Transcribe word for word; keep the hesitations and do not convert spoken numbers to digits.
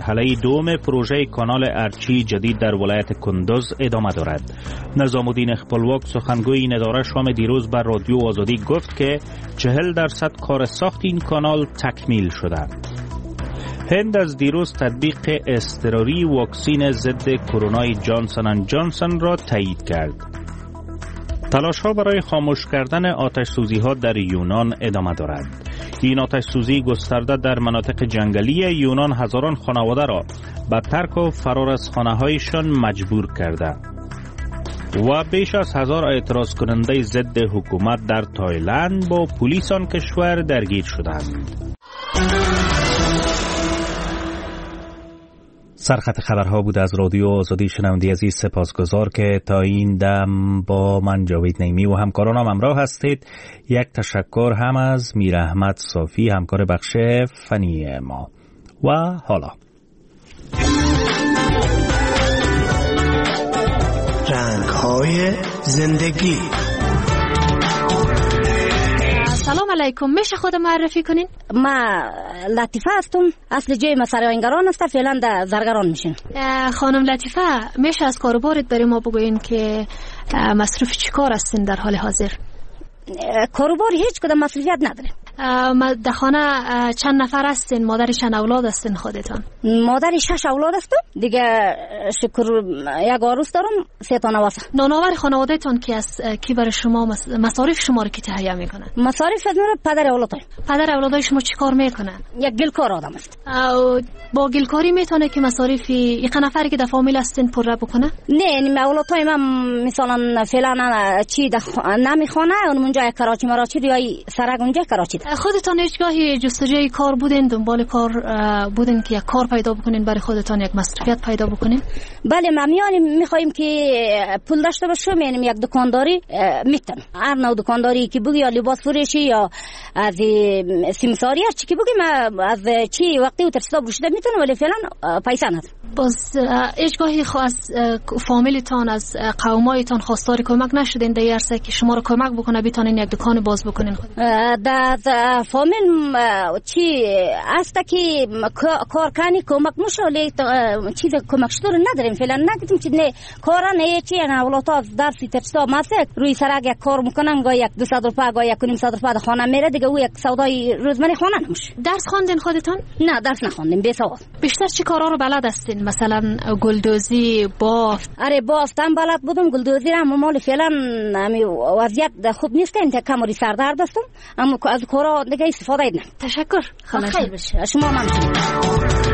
مرحله دوم پروژه کانال ارچی جدید در ولایت کندوز ادامه دارد. نظام الدین خپلواک سخنگوی این اداره شام دیروز بر رادیو آزادی گفت که چهل درصد کار ساخت این کانال تکمیل شده. هند از دیروز تطبیق اضطراری واکسن ضد کرونا جانسون اند جانسون را تایید کرد. تلاش ها برای خاموش کردن آتش سوزی ها در یونان ادامه دارد. این آتش سوزی گسترده در مناطق جنگلی یونان هزاران خانواده را به ترک و فرار از خانه هایشان مجبور کرده و بیش از هزار اعتراض کننده ضد حکومت در تایلند با پلیس آن کشور درگیر شدند. سرخط خبرها بود از رادیو آزادی. شنونده عزیز سپاسگزار که تا این دم با من جاوید نیمی و همکارانم همراه هستید. یک تشکر هم از میر احمد صافی همکار بخش فنی ما. و حالا رنگ‌های زندگی. سلام علیکم، میشه خود معرفی کنین؟ ما لطیفه هستم، اصل جای ما سرایانگران است، فعلا در زرگران میشین. خانم لطیفه، میشه از کاروبارت برای ما بگوین که مصروف چی کار هستین در حال حاضر؟ کاروبار هیچ کدام مصروفیت نداره. در خانه چند نفر هستین؟ مادر چند اولاد هستین خودتان؟ مادر شش اولاد هستم دیگه، شکر یک عروس دارم، سه تا نواسه. نانآور خانواده تان کی است؟ کی برای شما مصارف شما رو کی تهیه میکنه؟ مصارف از میره پدر اولادای. پدر اولادای شما چی کار میکنه؟ یک گلکار آدم است. با گلکاری میتونه که مصارف یک نفری که در فامیل هستین پر بکنه؟ نه، این اولادای من مثلا فعلا چی نمیخونه، اونجا کراچی مراچی دیگه سرک اونجا کراچی. خودتان هیچگاهی جستجوی کار بودین، دنبال کار بودین که یک کار پیدا بکنین برای خودتان، یک مصرفیت پیدا بکنین؟ بله، ما میانیم میخوایم که پول داشته باشیم، یعنی یک دکانداری میتونم، هر نوع دکانداری که بگی، یا لباس فروشی یا از سیمساری هر چی که بگی، ما از چی وقتی و ترستا بروشده میتونم، ولی فعلا پیسه ندارم. باز هیچگاهی از فامیلتان، از قومایتان خواستار کمک نشدین در عرصه که شما رو کمک بکنه بتونین یک دکان باز بکنین؟ در فامیل چی است که کار کنی کمک میشه، ولی چیز کمک شده نداریم فعلا. نگفتیم که نه کار نه چی، نه اولادها درسی ترسا ماسه روی سرک یک کار میکنن، گاه یک دویست روپیه گاه یک و نیم صد روپیه خانه میره دیگه، او یک سودای روزمره خانه نمیشه. درس خواندین خودتون؟ نه درس نخواندیم، بی سواد. بیشتر چی کارا رو بلد هستین؟ مثلا گلدوزی، بافت؟ آره بافتم بلد بودم، گلدوزی را مال فعلا می وضعیت خوب نیست، این کمری سردرد هستم، اما از کارا دیگه استفاده ایدن. تشکر. خیلی بشه. شما ممنون.